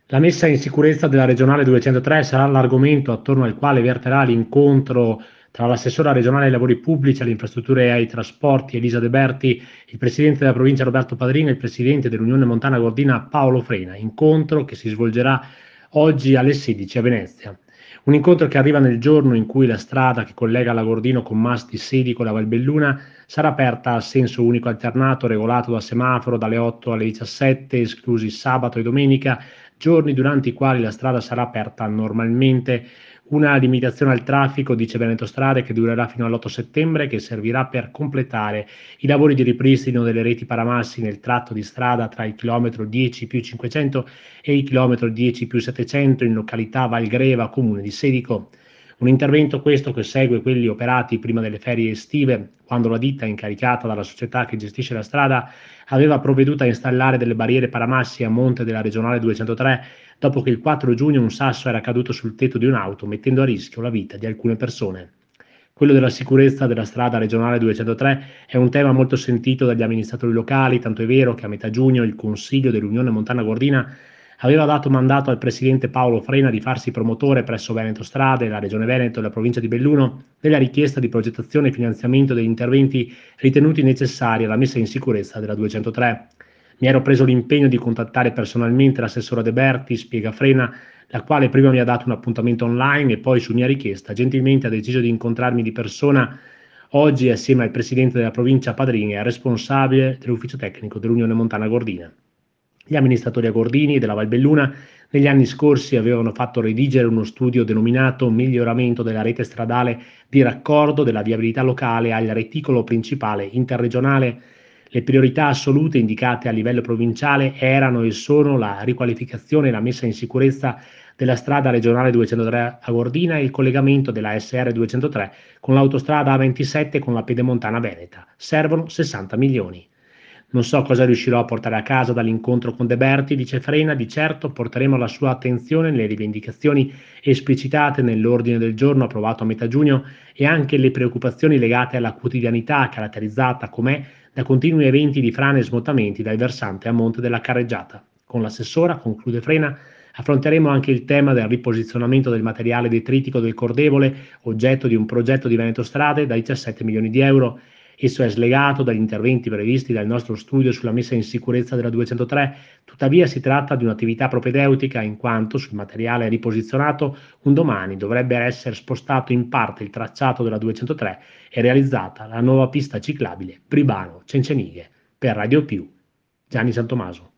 La messa in sicurezza della regionale 203 sarà l'argomento attorno al quale verterà l'incontro tra l'assessora regionale ai lavori pubblici, alle infrastrutture e ai trasporti Elisa De Berti, il presidente della provincia Roberto Padrino e il presidente dell'Unione Montana Gordina Paolo Frena. Incontro che si svolgerà oggi alle 16 a Venezia. Un incontro che arriva nel giorno in cui la strada che collega Lagordino con Masti Sedico e la Valbelluna sarà aperta a senso unico alternato, regolato da semaforo dalle 8 alle 17, esclusi sabato e domenica, giorni durante i quali la strada sarà aperta normalmente. Una limitazione al traffico, dice Veneto Strade, che durerà fino all'8 settembre, che servirà per completare i lavori di ripristino delle reti paramassi nel tratto di strada tra il chilometro 10 più 500 e il chilometro 10 più 700 in località Valgreva, comune di Sedico. Un intervento questo che segue quelli operati prima delle ferie estive, quando la ditta incaricata dalla società che gestisce la strada aveva provveduto a installare delle barriere paramassi a monte della regionale 203 dopo che il 4 giugno un sasso era caduto sul tetto di un'auto, mettendo a rischio la vita di alcune persone. Quello della sicurezza della strada regionale 203 è un tema molto sentito dagli amministratori locali, tanto è vero che a metà giugno il Consiglio dell'Unione Montana Gordina aveva dato mandato al presidente Paolo Frena di farsi promotore presso Veneto Strade, la Regione Veneto e la provincia di Belluno della richiesta di progettazione e finanziamento degli interventi ritenuti necessari alla messa in sicurezza della 203. Mi ero preso l'impegno di contattare personalmente l'assessora De Berti, spiega Frena, la quale prima mi ha dato un appuntamento online e poi su mia richiesta gentilmente ha deciso di incontrarmi di persona oggi assieme al presidente della provincia Padrini e al responsabile dell'ufficio tecnico dell'Unione Montana Gordina. Gli amministratori agordini della Valbelluna negli anni scorsi avevano fatto redigere uno studio denominato Miglioramento della rete stradale di raccordo della viabilità locale al reticolo principale interregionale. Le priorità assolute indicate a livello provinciale erano e sono la riqualificazione e la messa in sicurezza della strada regionale 203 a Gordina e il collegamento della SR 203 con l'autostrada A27 con la Pedemontana Veneta. Servono 60 milioni. Non so cosa riuscirò a portare a casa dall'incontro con De Berti, dice Frena, di certo porteremo alla sua attenzione le rivendicazioni esplicitate nell'ordine del giorno approvato a metà giugno e anche le preoccupazioni legate alla quotidianità caratterizzata com'è da continui eventi di frane e smottamenti dal versante a monte della carreggiata. Con l'assessora, conclude Frena, affronteremo anche il tema del riposizionamento del materiale detritico del cordevole, oggetto di un progetto di Veneto Strade da 17 milioni di euro. Esso è slegato dagli interventi previsti dal nostro studio sulla messa in sicurezza della 203, tuttavia si tratta di un'attività propedeutica in quanto sul materiale riposizionato un domani dovrebbe essere spostato in parte il tracciato della 203 e realizzata la nuova pista ciclabile Bribano-Cencenighe. Per Radio Più, Gianni Santomaso.